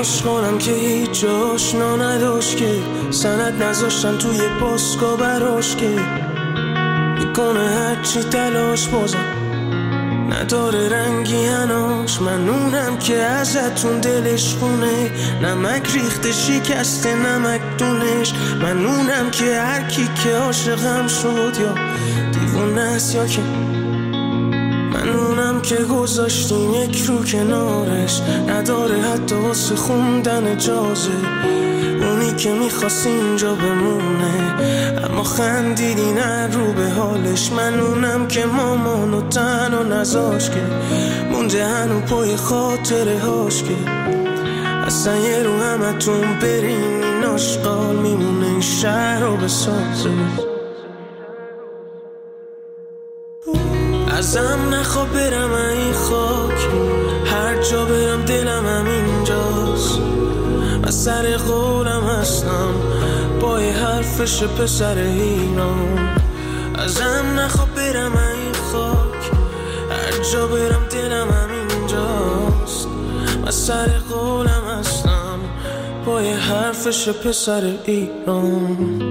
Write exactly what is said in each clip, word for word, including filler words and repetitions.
عشق کنم که هیچ جاش نداشت که سند نذاشتن توی پاسکا براش که میکنه هرچی تلاش بازم نداره رنگی هناش. من اونم که ازتون دلش خونه نمک ریخته شکسته نمک دونش. من اونم که هر کی که عاشقم شد یا دیوونه است یا که من اونم که گذاشتیم یک رو کنارش نداره حتی واسه خوندن اجازه. اونی که میخواست اینجا بمونه اما خندیدی نه رو به حالش. من اونم که مامانو تنها نذاش که مونده هنو پای خاطره هاش که اصلا یه رو همتون برین این آشقال میمونه این شهر رو بسازه. ازم نخوا برم این خاک هر جا برم دلم هم اینجاست. من سر قولم هستم پای حرفش پسر ایران. ازم نخوا برم این خاک هر جا برم دلم هم اینجاست. من سر قولم هستم پای حرفش پسر ایران.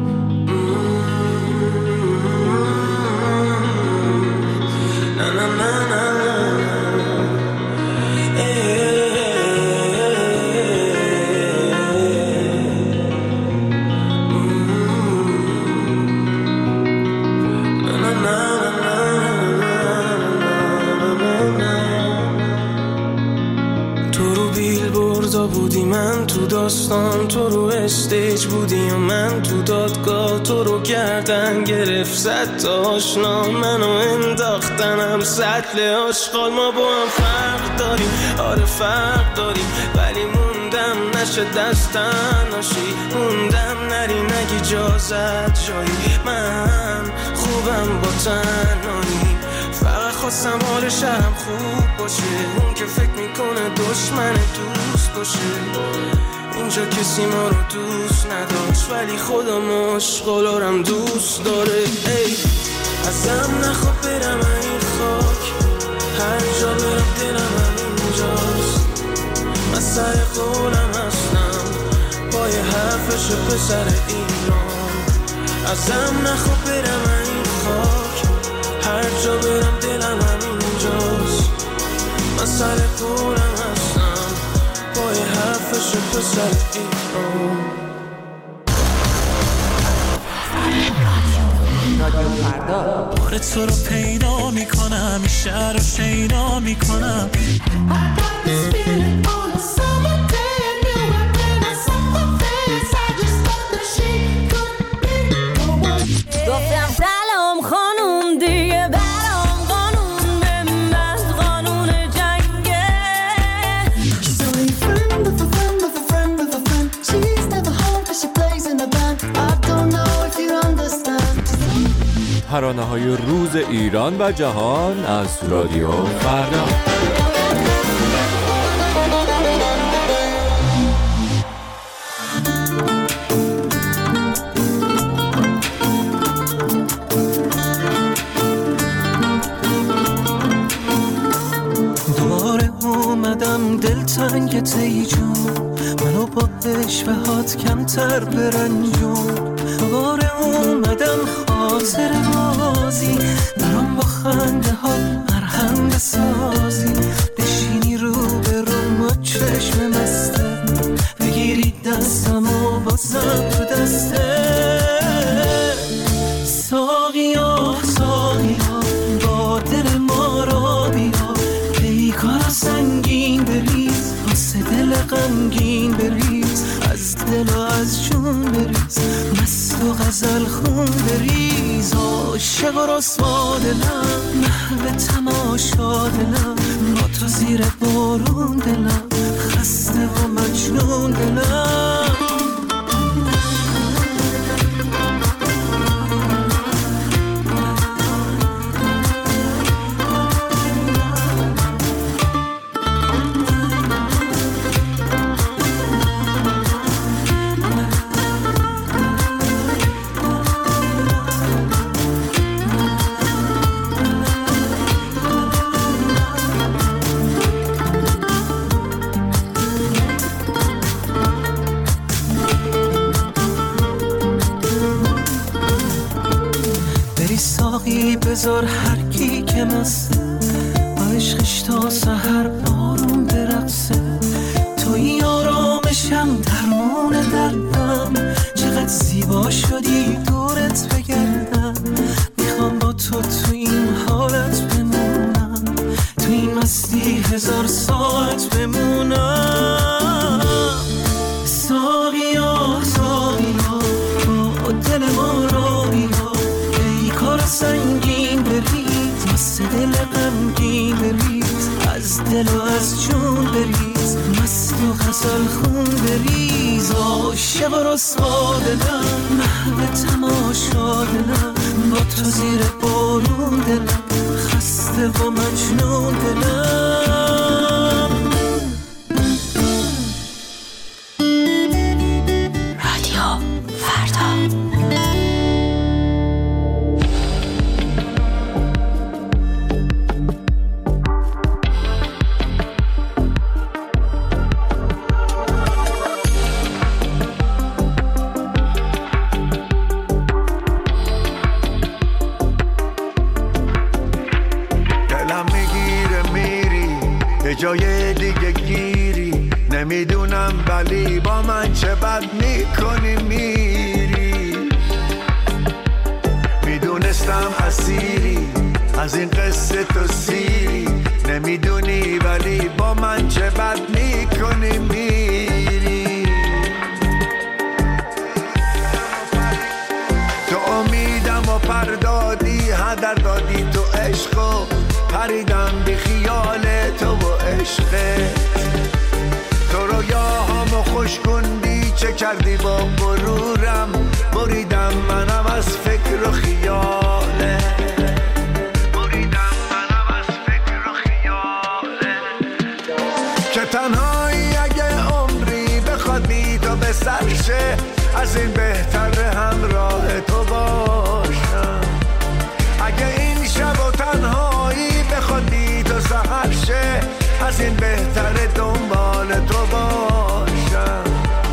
بودی من تو داستان تو رو استیج بودی و من تو دادگاه تو رو گردن گرفت زد تا آشنا منو انداختنم سطل آشغال. ما با هم فرق داریم آره فرق داریم ولی موندم نشه دستن ناشی موندم نری نگی اجازت جایی من خوبم با تنهایی فقط خواستم حال شهرم خوب باشه. اون که فکر میکنه دشمن دوست باشه اینجا کسی ما رو دوست نداشت ولی خودم عشقالارم دوست داره. ای ازم نخواه برم این خاک هر جا برم دلم هم اینجاست. من سر قولم هستم پای حرفش پسر ایران. ازم نخواه برم این خاک هر جا برم دلم هم اینجاست. من سر قولم هستم پای حرفش پسر ایران. بار تو رو پیدا میکنم این شهر رو شیدا میکنم. گفتم سلام خانوم دیگه برام قانون به من قانون جنگه. She's only a friend of a friend of a friend of a friend. She's never home but she plays in a band. I don't know if you understand. ترانه‌های روز ایران و جهان از رادیو فردا. دلتنگ تی جون منو با عشوهات کمتر برنجون. دوباره اومدم خاطر بازی برام با خنده ها مرهم بسازی. بشینی رو به روم و چشم مسته بگیری دستم و بازم تو دسته. ساقیا ساقیا با دل ما را بیا بیکار سنگین بریز واسه دل غمگین بریز از دل و از جون بریز مست و غزل خون بریز. عاشق و رسوا دلم محو تماشا دلم با تو زیر بارون دلم خسته و مجنون دلم. بذار هر کی که مسته با عشقش تا سحر آروم برقصه. توی آرامشم درمان دردم، چقدر زیبا شدی دورت بگردم. میخوام با تو تو این حالت بمونم، تو این مستی هزار ساعت بمونم. ساقیا ساقیا با دل ما را بیا، ای کار سنگین بریز واسه دل غمگین بریز، از دل و از جون بریز مست و غزل خون بریز. عاشق و رسوا دلم محو تماشا دلم، با تو زیر بارون دلم خسته و مجنون دلم. رادیو فردا. جای دیگه گیری نمیدونم، ولی با من چه بد میکنی میری. میدونستم اسیری از این قصه تو سیری، نمیدونی ولی با من چه بد میکنی میری. تو امیدم و پردادی هدر دادی، تو عشقو پریدم بی خیال تو و عشقت. تو رویاهامو خوش کندی چه کردی با غرورم، بریدم منم از فکر و خیاله، بریدم منم از فکر و خیاله. که تنهایی اگه عمری بخواد بی تو به سرشه، از این بهتر همراه تو باشم. اگه این شب و تنهایی بخواد بی تو سحر شه، از این بهتر دنبال تو باشم.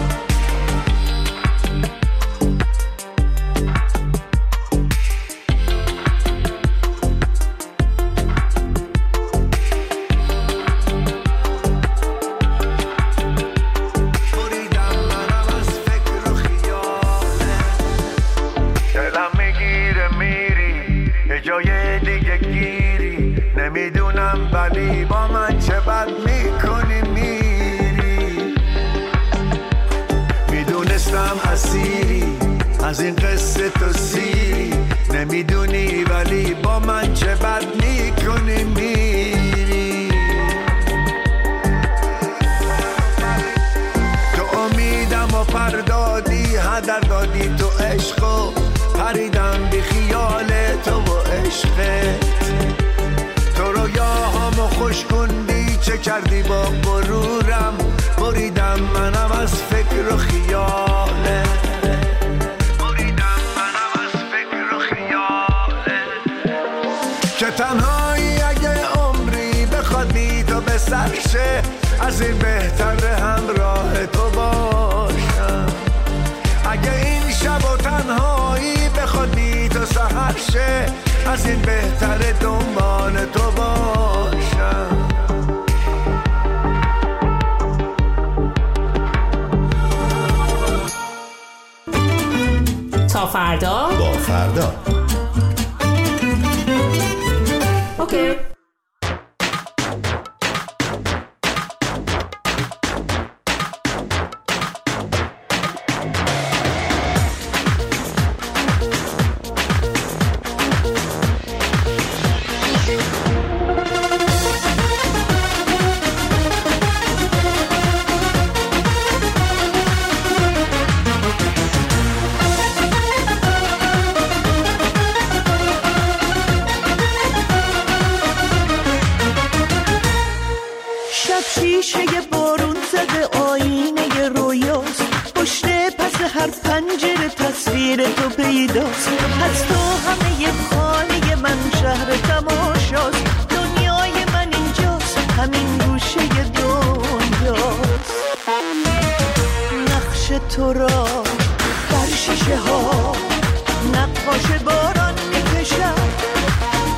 بریدم منم از فکر و خیاله، دلم میگیره میری یه جای دیگه گیری، نمیدونم ولی با من چه بد میکنی میری. میدونستم اسیری از این قصه تو سیری، نمیدونی ولی با من چه بد میکنی میری. تو امیدم و پردادی هدر دادی، تو عشقو پریدم بی خیال تو و عشقت. تو رویاهامو خوش کندی چه کردی با غرورم، بریدم منم از فکر و خیاله، بریدم منم از فکر و خیاله. که تنهایی اگه عمری بخواد بی تو به سرشه، از این بهتر همراه تو باشم. اگه این شب و تنهایی بخواد بی تو سحر شه، از این بهتر دنبال تو باشم. تا فردا با فردا. اوکی. شیشه بارون زده آینه رویاست، پشت پس هر پنجره تصویر تو پیداست. از تو همه خانه من شهر تماشاست، دنیای من اینجاست، همین گوشه دنیاست. نقش تو را بر شیشه ها نقاش باران میکشد،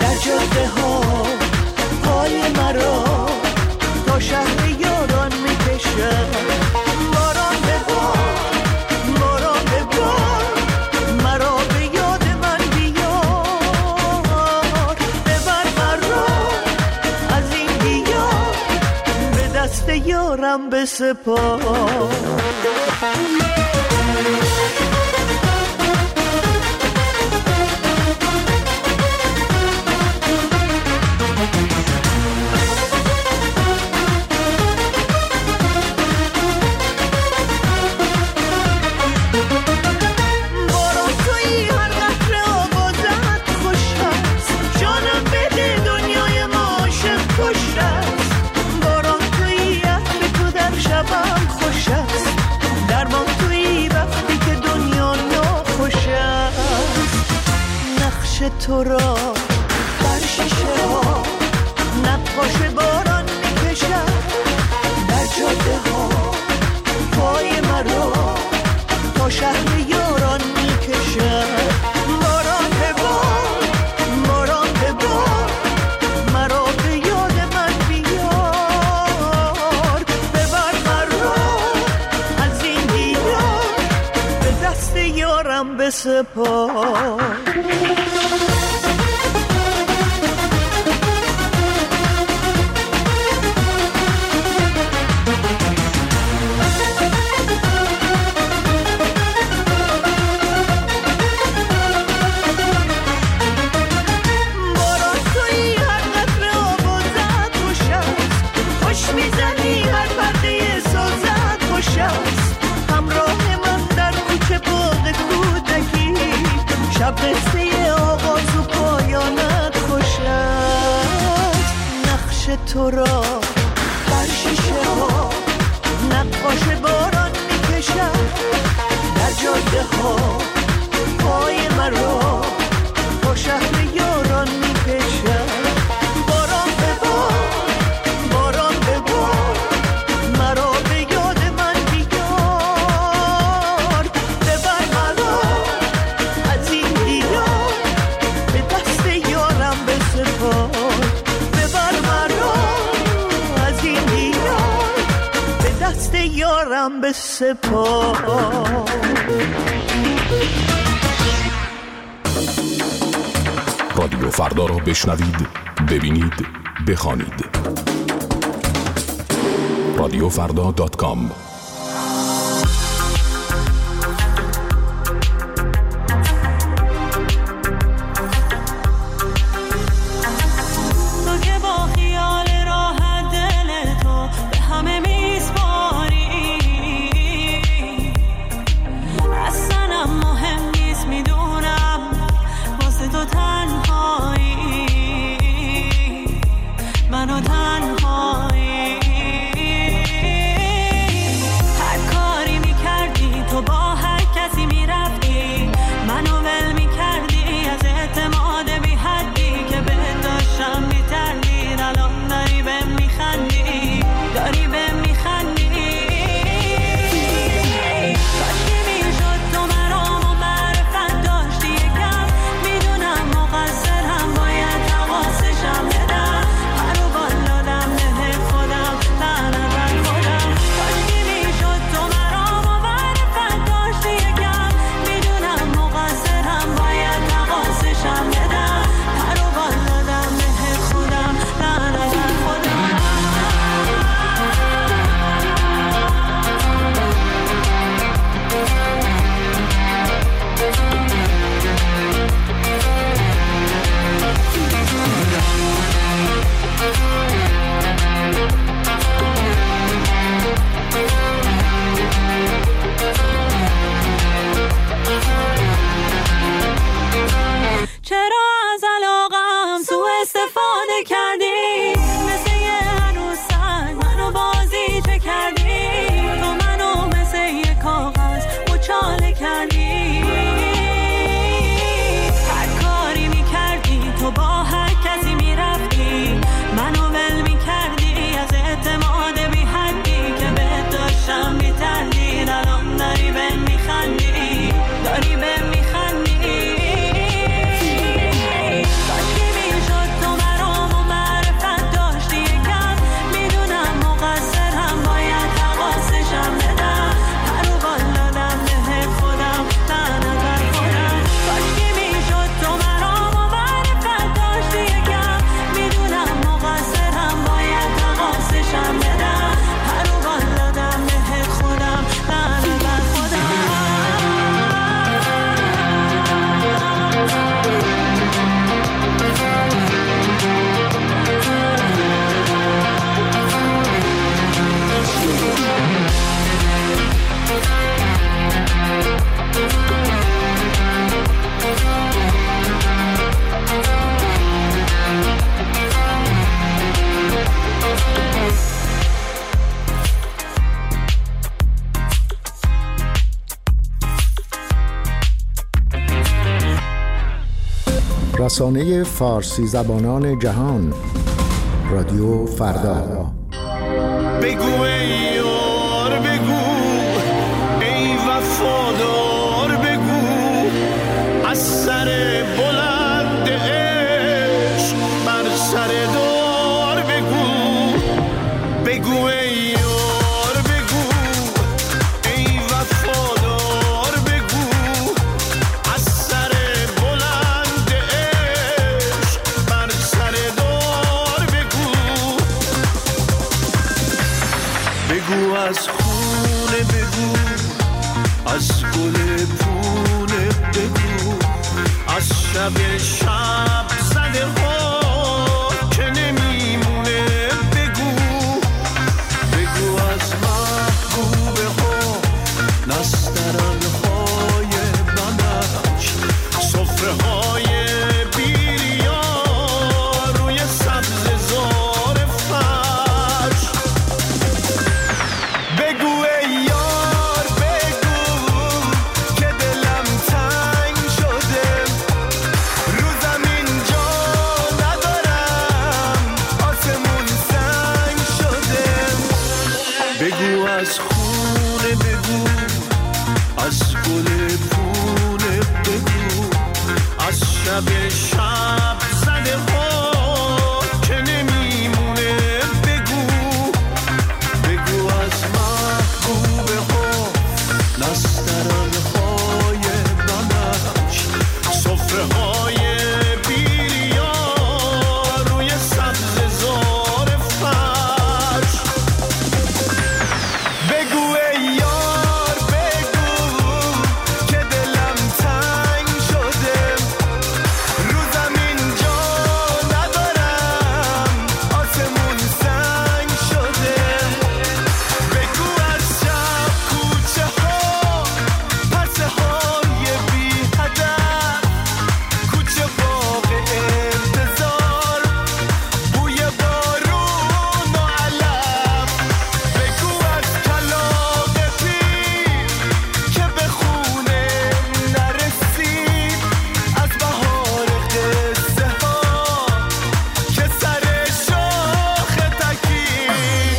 ها پای مرا تا شهر یاران میکشد. باران ببار باران ببار مرا به یاد من بیار. ببر مرا از این دیار به دست یارم بسپار. تو را بر شیشه ها نقاش باران میکشد. در جاده ها پای مرا تا شهر یاران میکشد. باران ببار باران ببار مرا به یاد من بیار. ببر مرا از این دیار به دست یارم بسپار. شب قصه آغاز و پایانت خوش است. نقش تو را بر شیشه ها نقاش باران میکشد. در جاده ها پای مرا تا شهر یاران میکشد. باران ببار باران ببار مرا به یاد من بیار. ببر مرا از این دیار به دست یارم بسپار. ببر مرا از این دیار به دست یارم بسپار. رادیو فردا را بشنوید، ببینید، بخوانید. رادیو فردا دات کام. رسانه فارسی زبانان جهان، رادیو فردا. بگو ای یار بگو، ای وفادار بگو، از سر بلند عشق بر سر دار بگو. بگو ای یار بگو، ای وفادار بگو، از سر بلند عشق بر سر دار بگو. بگو از خونه بگو، از گل پونه بگو، از شب شب زده ها که نمیمونه بگو. بگو از محبوبه ها، نسترن های بنفش، صفره های بیریا روی سبز زار فرش. بگو ای یار بگو که دلم تنگ شده، رو زمین جا ندارم، آسمون سنگ شده. بگو از خونه بگو، از گل پونه بگو، از شب شب زده ها که نمیمونه بگو. بگو از محبوبه ها، نسترن های بنفش، صفره های بیریا روی سبز زار فرش. بگو ای یار بگو که دلم تنگ شده، رو زمین جا ندارم، آسمون سنگ شده. بگو از شب کوچه ها، پرسه های بی هدف، کوچه باغ انتظار، بوی بارون و علف. بگو از کلاغ پیر که به خونه نرسید، از بهار قصه ها که سر شاخ تکید.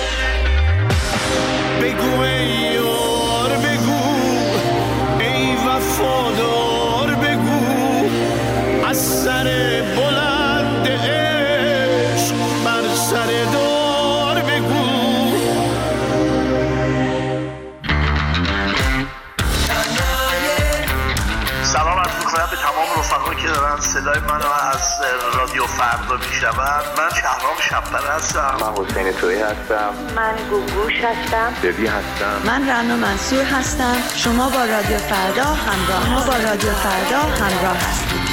بگو ای یار بگو، ای وفادار بگو، از سر بلند عشق بر سر دار بگو. سلام عرض می‌کنم به تمام رفقایی که دارن صدای منو از رادیو فردا میشنون. من شهرام شب‌پره هستم. من حسین تویی هستم. من گوگوش هستم. ببی هستم. من رنا منصور هستم. شما با رادیو فردا همراه ما با رادیو فردا همراه هستید.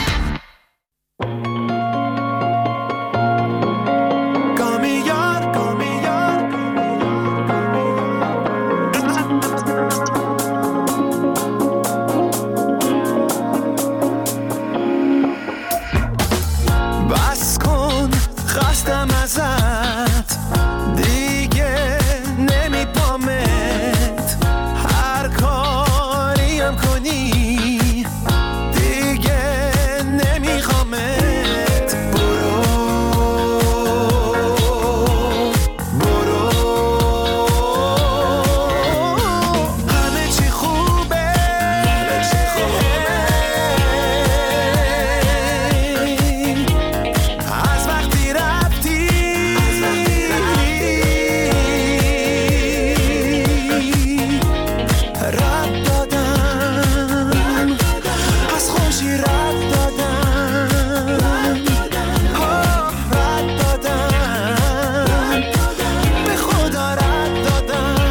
بس کن خستم ازت دیگه، نمیپامت، هر کاریم کنی دیگه نمیخوامت. برو برو، همه چی خوبه، از وقتی رفتی رد دادم، از خوشی رد دادم، آه رد دادم، به خدا رد دادم.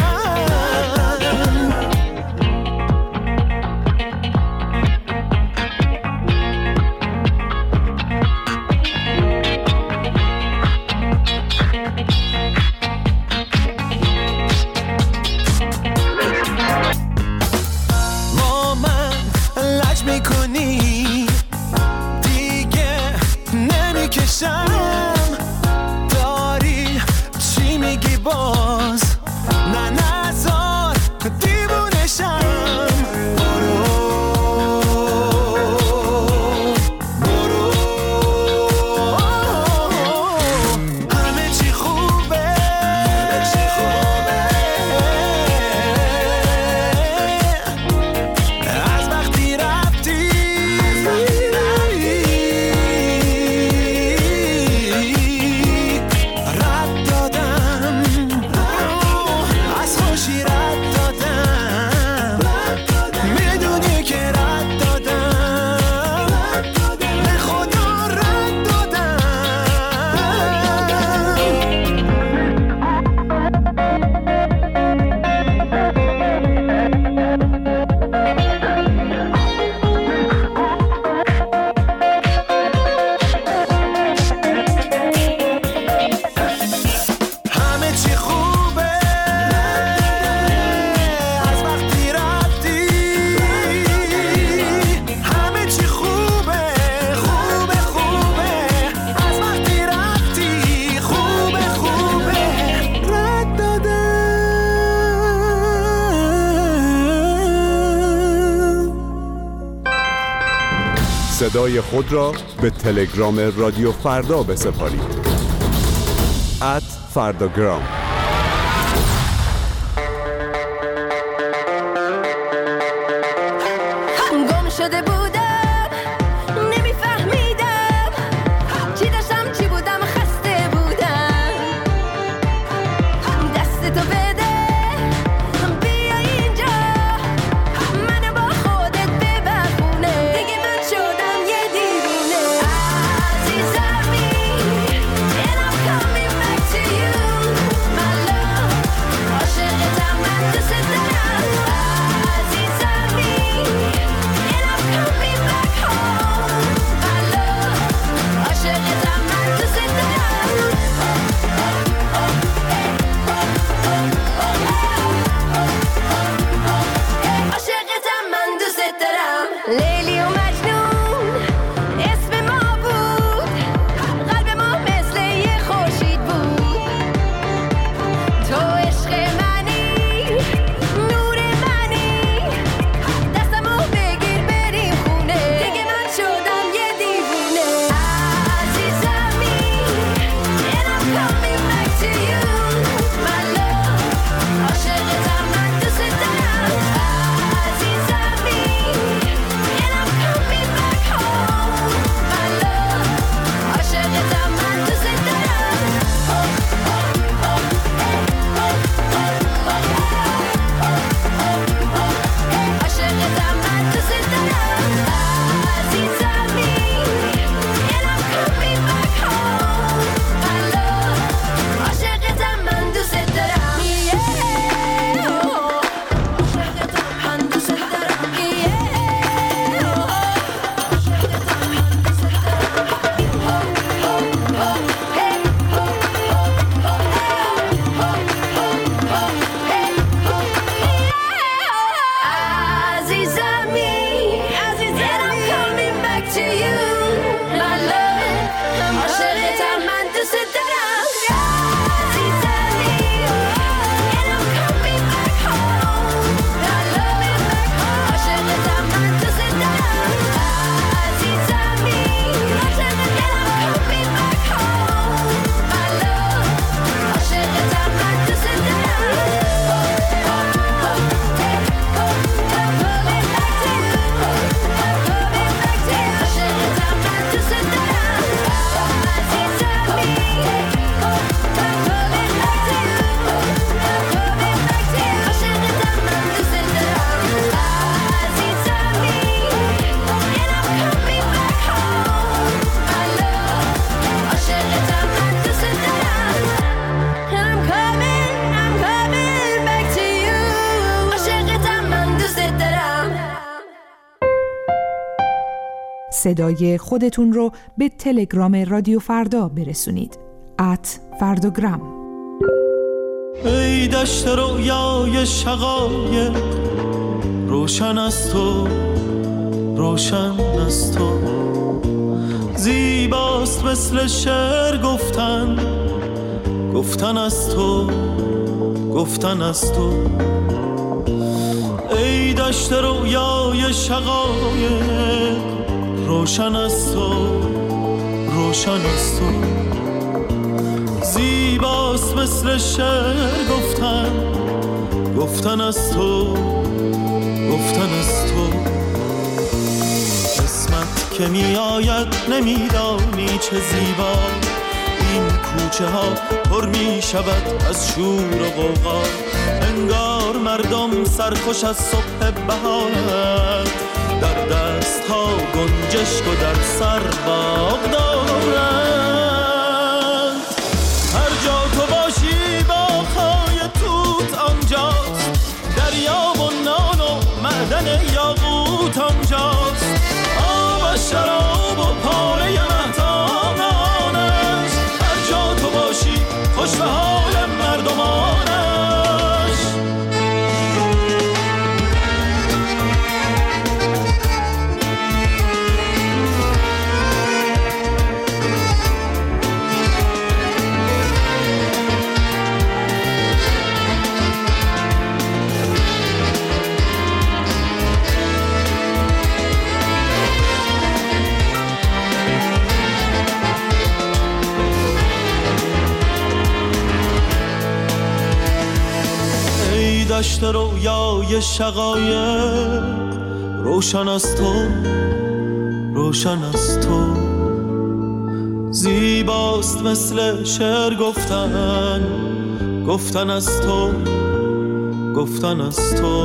با من لج میکنی دیگه، نمیکشم، داری چی میگی باز؟ نه نزار دیوونشم. برو برو صدای خود را به تلگرام رادیو فردا بسپارید. ات فرداگرام. گم شده بودم نمیفهمیدم چی داشتم چی بودم خسته بودم دست تو بده بیا اینجا منو با خودت ببخونه دیگه من شدم یه دیوونه عزیزمی and I'm coming back to you my love عاشقتم من دوست دارم عزیزمی and I'm coming back home my love عاشقتم من دوست دارم عاشقتم من دوست دارم لیلی و مجنون اسم ما بود قلب ما مثل یه خورشید بود تو عشق منی نور منی دستمو بگیر بریم خونه دیگه من شدم یه دیوونه عزیزمی and I'm coming back to you my love عاشقتم من دوست دارم عزیزمی and I'm coming back home my love عاشقتم من دوست دارم عاشقتم من دوست دارم عزیزمی and I'm coming back home my love عاشقتم من دوست دارم عاشقتم من دوست دارم عزیزمی and I'm coming back to you my love عاشقتم من دوست دارم عزیزمی and I'm coming back home my love عاشقتم من دوست دارم عزیزمی and I'm coming back home my love عاشقتم من دوست صدای خودتون رو به تلگرام رادیو فردا برسونید. ات فرداگرام. ای دشت رویای شقایق روشن از تو روشن از تو زیباست مثل شعر گفتن گفتن از تو گفتن از تو ای دشت رویای شقایق روشن از تو روشن از تو زیباست مثل شعر گفتن گفتن از تو گفتن از تو قسمت که می آید نمیدانی چه زیبا این کوچه ها پر می شود از شور و غوغا انگار مردم سرخوش از صبح بهار در دست ها گنجشک و در سر باغ دارند هر جا تو باشی باغ‌های توت آنجاست دریا و نان و معدن یاقوت آنجاست آب و شراب و پاره مهتابانش هر جا تو باشی خوش به حال مردمانش دشت رویای شقایق روشن از تو، روشن از تو. زیباست مثل شعر گفتن، گفتن از تو، گفتن از تو.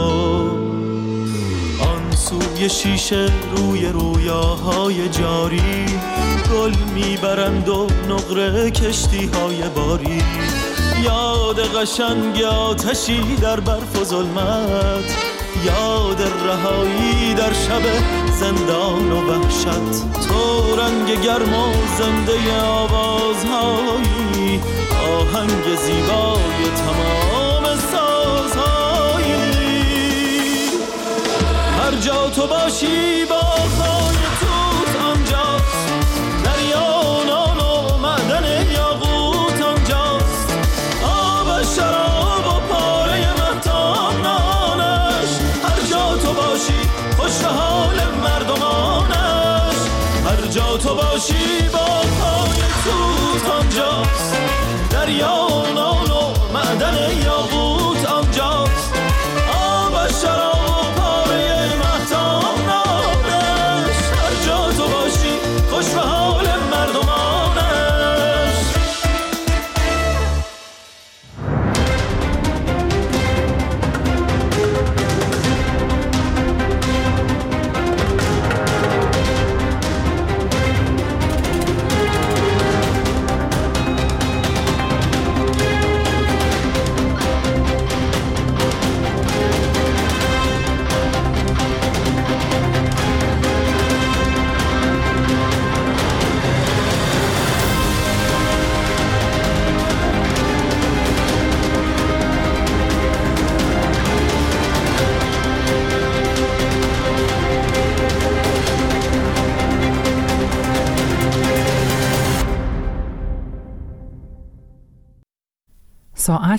آن سوی شیشه روی رویاهای جاری گل میبرند و نقره کشتی های باری. یاد قشنگ آتشی در برف و ظلمت، یاد رهایی در شب زندان و وحشت. تو رنگ گرم و زنده آوازهایی، آهنگ زیبای تمام سازهایی. هر جا تو باشی با خای توت آنجاست، دریا نان و معدن یاقوت آنجاست. آب شراب و پاره مهتاب نانش، هر جا تو باشی خوش حال مردمانش. هر جا تو باشی با خای توت آنجاست، دریا نان و معدن یاقوت آنجاست. آب شراب و پاره مهتاب نانش، هر جا تو باشی خوش به حال مردمانش. ساعت